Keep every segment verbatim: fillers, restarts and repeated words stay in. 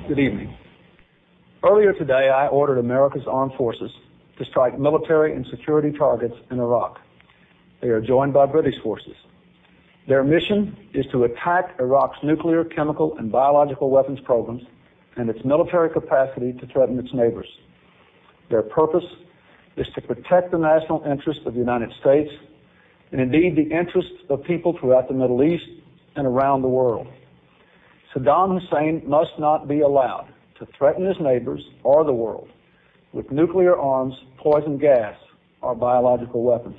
Good evening. Earlier today, I ordered America's armed forces to strike military and security targets in Iraq. They are joined by British forces. Their mission is to attack Iraq's nuclear, chemical, and biological weapons programs and its military capacity to threaten its neighbors. Their purpose is to protect the national interests of the United States and indeed the interests of people throughout the Middle East and around the world. Saddam Hussein must not be allowed to threaten his neighbors or the world with nuclear arms, poison gas, or biological weapons.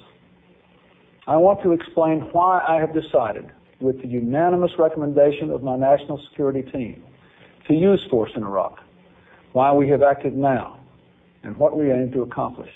I want to explain why I have decided, with the unanimous recommendation of my national security team, to use force in Iraq, why we have acted now, and what we aim to accomplish.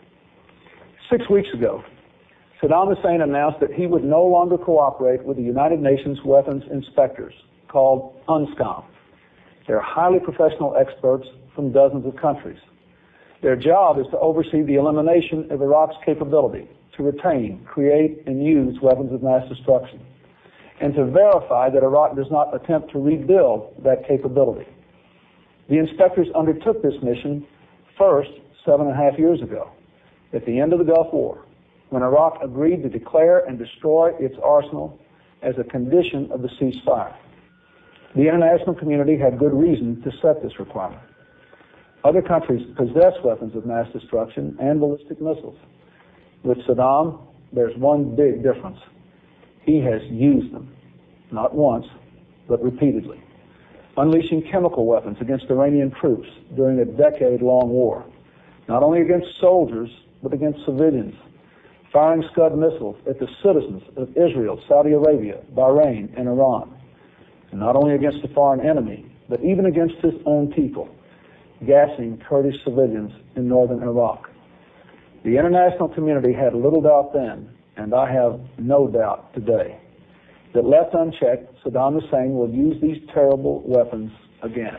Six weeks ago, Saddam Hussein announced that he would no longer cooperate with the United Nations weapons inspectors, called UNSCOM. They're highly professional experts from dozens of countries. Their job is to oversee the elimination of Iraq's capability to retain, create, and use weapons of mass destruction, and to verify that Iraq does not attempt to rebuild that capability. The inspectors undertook this mission first seven and a half years ago, at the end of the Gulf War, when Iraq agreed to declare and destroy its arsenal as a condition of the ceasefire. The international community had good reason to set this requirement. Other countries possess weapons of mass destruction and ballistic missiles. With Saddam, there's one big difference. He has used them, not once, but repeatedly, unleashing chemical weapons against Iranian troops during a decade-long war, not only against soldiers, but against civilians, firing Scud missiles at the citizens of Israel, Saudi Arabia, Bahrain, and Iran, and not only against a foreign enemy, but even against his own people, gassing Kurdish civilians in northern Iraq. The international community had little doubt then, and I have no doubt today, that left unchecked, Saddam Hussein will use these terrible weapons again.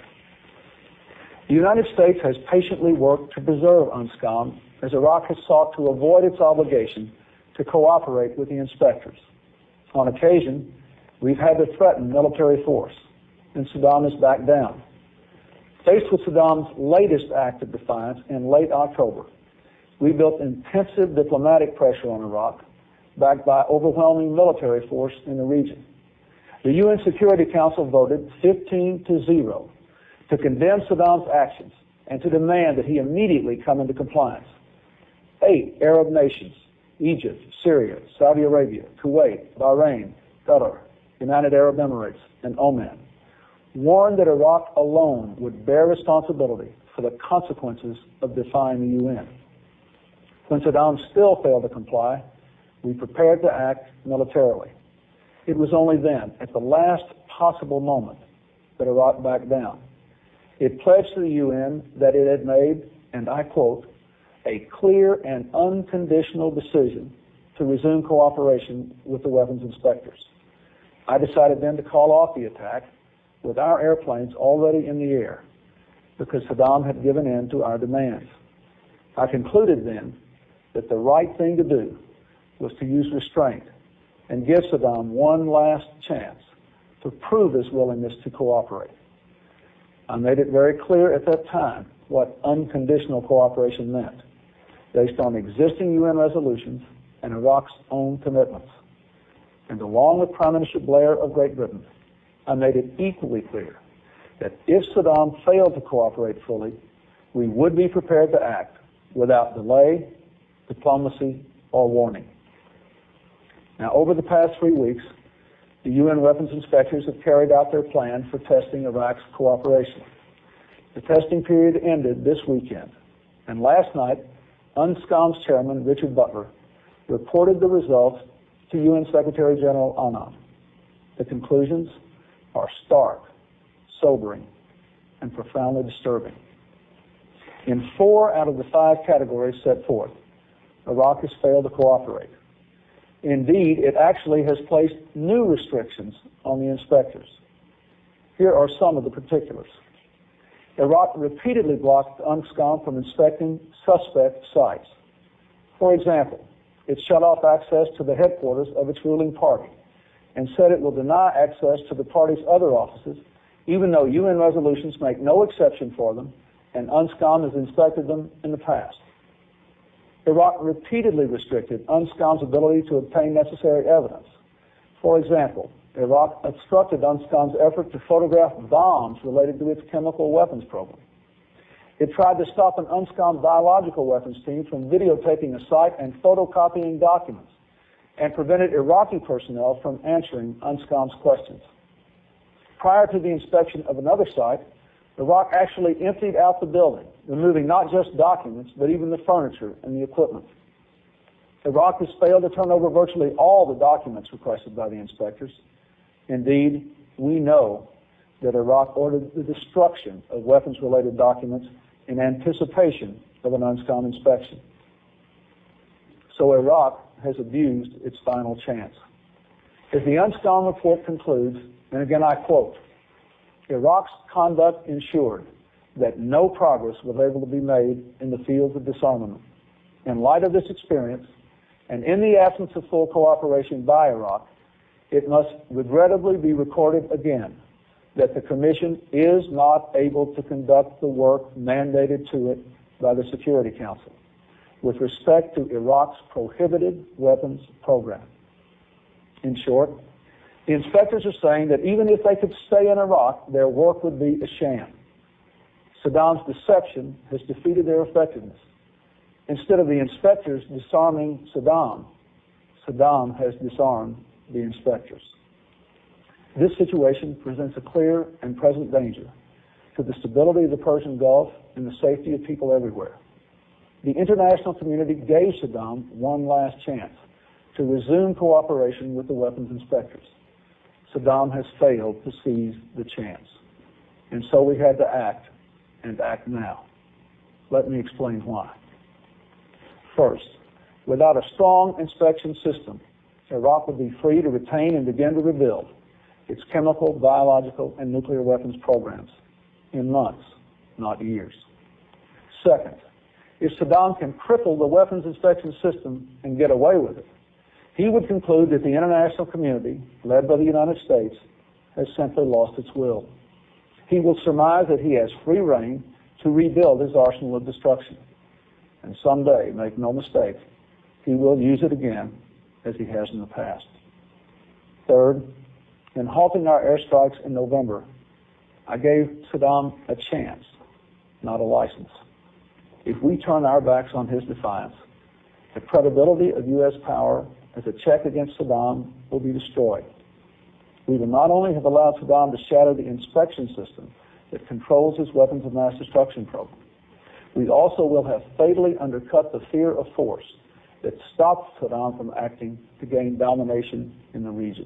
The United States has patiently worked to preserve UNSCOM as Iraq has sought to avoid its obligation to cooperate with the inspectors. On occasion, we've had to threaten military force, and Saddam has backed down. Faced with Saddam's latest act of defiance in late October, we built intensive diplomatic pressure on Iraq, backed by overwhelming military force in the region. The U N Security Council voted fifteen to zero to condemn Saddam's actions and to demand that he immediately come into compliance. Eight Arab nations, Egypt, Syria, Saudi Arabia, Kuwait, Bahrain, Qatar, United Arab Emirates, and Oman, warned that Iraq alone would bear responsibility for the consequences of defying the U N. When Saddam still failed to comply, we prepared to act militarily. It was only then, at the last possible moment, that Iraq backed down. It pledged to the U N that it had made, and I quote, a clear and unconditional decision to resume cooperation with the weapons inspectors. I decided then to call off the attack with our airplanes already in the air because Saddam had given in to our demands. I concluded then that the right thing to do was to use restraint and give Saddam one last chance to prove his willingness to cooperate. I made it very clear at that time what unconditional cooperation meant, based on existing U N resolutions and Iraq's own commitments. And along with Prime Minister Blair of Great Britain, I made it equally clear that if Saddam failed to cooperate fully, we would be prepared to act without delay, diplomacy, or warning. Now, over the past three weeks, the U N weapons inspectors have carried out their plan for testing Iraq's cooperation. The testing period ended this weekend, and last night, UNSCOM's chairman, Richard Butler, reported the results to U N Secretary General Annan. The conclusions are stark, sobering, and profoundly disturbing. In four out of the five categories set forth, Iraq has failed to cooperate. Indeed, it actually has placed new restrictions on the inspectors. Here are some of the particulars. Iraq repeatedly blocked UNSCOM from inspecting suspect sites. For example, it shut off access to the headquarters of its ruling party and said it will deny access to the party's other offices even though U N resolutions make no exception for them, and UNSCOM has inspected them in the past. Iraq repeatedly restricted UNSCOM's ability to obtain necessary evidence. For example, Iraq obstructed UNSCOM's effort to photograph bombs related to its chemical weapons program. It tried to stop an UNSCOM biological weapons team from videotaping a site and photocopying documents, and prevented Iraqi personnel from answering UNSCOM's questions. Prior to the inspection of another site, Iraq actually emptied out the building, removing not just documents, but even the furniture and the equipment. Iraq has failed to turn over virtually all the documents requested by the inspectors. Indeed, we know that Iraq ordered the destruction of weapons-related documents in anticipation of an UNSCOM inspection. So Iraq has abused its final chance. As the UNSCOM report concludes, and again I quote, Iraq's conduct ensured that no progress was able to be made in the fields of disarmament. In light of this experience, and in the absence of full cooperation by Iraq, it must regrettably be recorded again that the Commission is not able to conduct the work mandated to it by the Security Council with respect to Iraq's prohibited weapons program. In short, the inspectors are saying that even if they could stay in Iraq, their work would be a sham. Saddam's deception has defeated their effectiveness. Instead of the inspectors disarming Saddam, Saddam has disarmed the inspectors. This situation presents a clear and present danger to the stability of the Persian Gulf and the safety of people everywhere. The international community gave Saddam one last chance to resume cooperation with the weapons inspectors. Saddam has failed to seize the chance, and so we had to act, and act now. Let me explain why. First, without a strong inspection system, Iraq would be free to retain and begin to rebuild its chemical, biological, and nuclear weapons programs in months, not years. Second, if Saddam can cripple the weapons inspection system and get away with it, he would conclude that the international community, led by the United States, has simply lost its will. He will surmise that he has free rein to rebuild his arsenal of destruction. And someday, make no mistake, he will use it again as he has in the past. Third, in halting our airstrikes in November, I gave Saddam a chance, not a license. If we turn our backs on his defiance, the credibility of U S power as a check against Saddam will be destroyed. We will not only have allowed Saddam to shatter the inspection system that controls his weapons of mass destruction program, we also will have fatally undercut the fear of force that stopped Saddam from acting to gain domination in the region.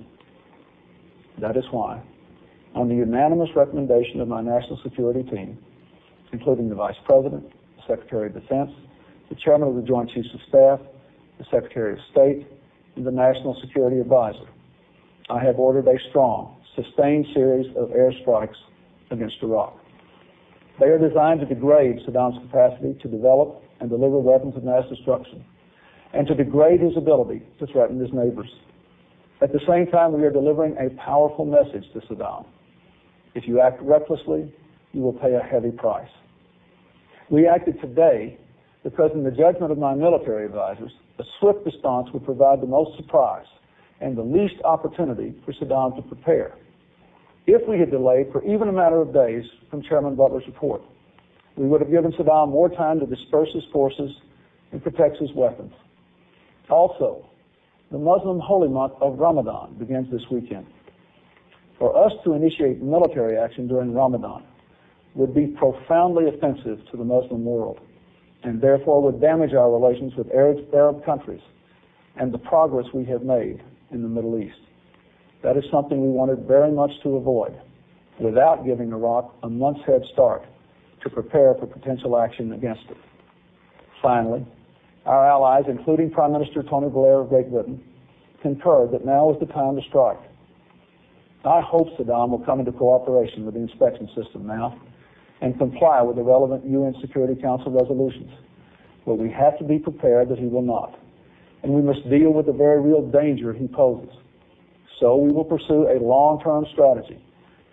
That is why, on the unanimous recommendation of my national security team, including the Vice President, the Secretary of Defense, the Chairman of the Joint Chiefs of Staff, the Secretary of State, and the National Security Advisor, I have ordered a strong, sustained series of airstrikes against Iraq. They are designed to degrade Saddam's capacity to develop and deliver weapons of mass destruction, and to degrade his ability to threaten his neighbors. At the same time, we are delivering a powerful message to Saddam. If you act recklessly, you will pay a heavy price. We acted today because, in the judgment of my military advisors, a swift response would provide the most surprise and the least opportunity for Saddam to prepare. If we had delayed for even a matter of days from Chairman Butler's report, we would have given Saddam more time to disperse his forces and protect his weapons. Also, the Muslim holy month of Ramadan begins this weekend. For us to initiate military action during Ramadan would be profoundly offensive to the Muslim world, and therefore would damage our relations with Arab, Arab countries and the progress we have made in the Middle East. That is something we wanted very much to avoid, without giving Iraq a month's head start to prepare for potential action against it. Finally, our allies, including Prime Minister Tony Blair of Great Britain, concurred that now is the time to strike. I hope Saddam will come into cooperation with the inspection system now and comply with the relevant U N Security Council resolutions, but we have to be prepared that he will not, and we must deal with the very real danger he poses. So we will pursue a long-term strategy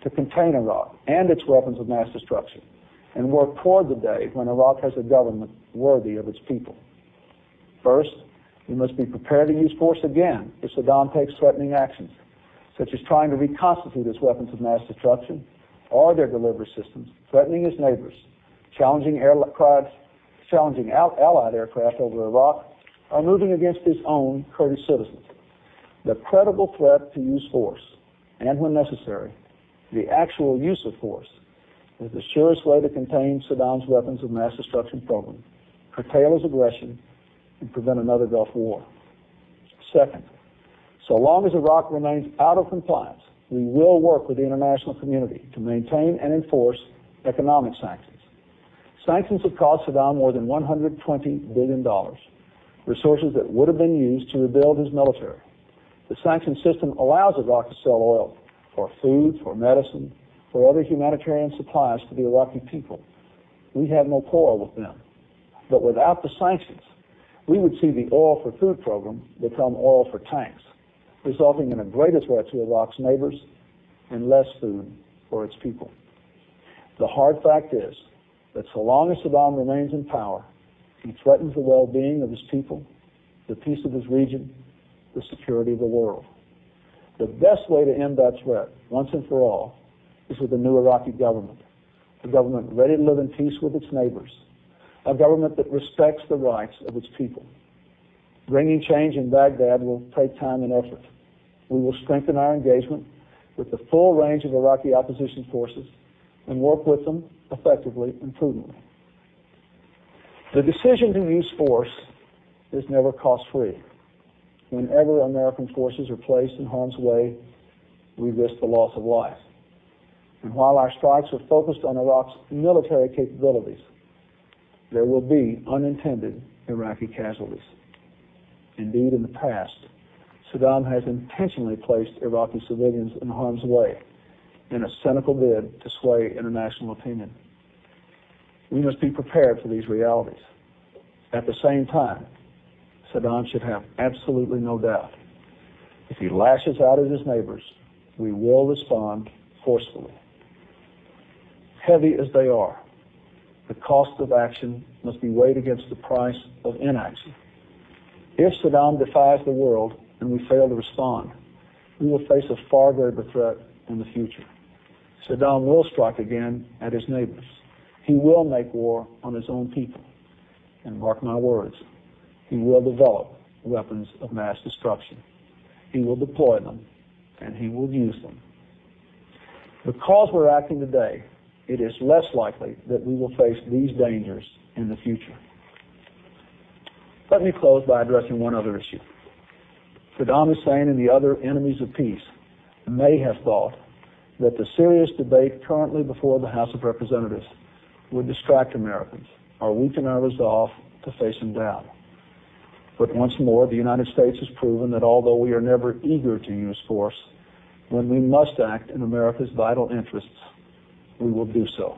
to contain Iraq and its weapons of mass destruction and work toward the day when Iraq has a government worthy of its people. First, we must be prepared to use force again if Saddam takes threatening actions, such as trying to reconstitute its weapons of mass destruction or their delivery systems, threatening his neighbors, challenging, aircraft, challenging allied aircraft over Iraq, or moving against his own Kurdish citizens. The credible threat to use force, and when necessary, the actual use of force, is the surest way to contain Saddam's weapons of mass destruction program, curtail his aggression, and prevent another Gulf War. Second, so long as Iraq remains out of compliance, we will work with the international community to maintain and enforce economic sanctions. Sanctions have cost Saddam more than one hundred twenty billion dollars, resources that would have been used to rebuild his military. The sanction system allows Iraq to sell oil for food, for medicine, for other humanitarian supplies to the Iraqi people. We have no quarrel with them. But without the sanctions, we would see the oil for food program become oil for tanks, resulting in a greater threat to Iraq's neighbors and less food for its people. The hard fact is that so long as Saddam remains in power, he threatens the well-being of his people, the peace of his region, the security of the world. The best way to end that threat, once and for all, is with a new Iraqi government, a government ready to live in peace with its neighbors, a government that respects the rights of its people. Bringing change in Baghdad will take time and effort. We will strengthen our engagement with the full range of Iraqi opposition forces and work with them effectively and prudently. The decision to use force is never cost-free. Whenever American forces are placed in harm's way, we risk the loss of life. And while our strikes are focused on Iraq's military capabilities, there will be unintended Iraqi casualties. Indeed, in the past, Saddam has intentionally placed Iraqi civilians in harm's way in a cynical bid to sway international opinion. We must be prepared for these realities. At the same time, Saddam should have absolutely no doubt. If he lashes out at his neighbors, we will respond forcefully. Heavy as they are, the cost of action must be weighed against the price of inaction. If Saddam defies the world and we fail to respond, we will face a far greater threat in the future. Saddam will strike again at his neighbors. He will make war on his own people. And mark my words, he will develop weapons of mass destruction. He will deploy them, and he will use them. Because we're acting today, it is less likely that we will face these dangers in the future. Let me close by addressing one other issue. Saddam Hussein and the other enemies of peace may have thought that the serious debate currently before the House of Representatives would distract Americans or weaken our resolve to face him down. But once more, the United States has proven that although we are never eager to use force, when we must act in America's vital interests, we will do so.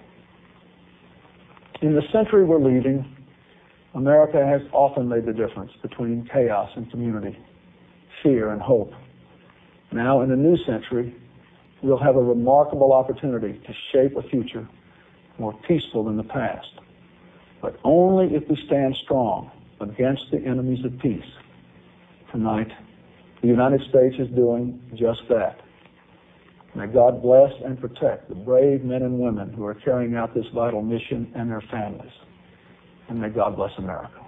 In the century we're leaving, America has often made the difference between chaos and community, fear and hope. Now, in the new century, we'll have a remarkable opportunity to shape a future more peaceful than the past, but only if we stand strong against the enemies of peace. Tonight, the United States is doing just that. May God bless and protect the brave men and women who are carrying out this vital mission and their families. And may God bless America.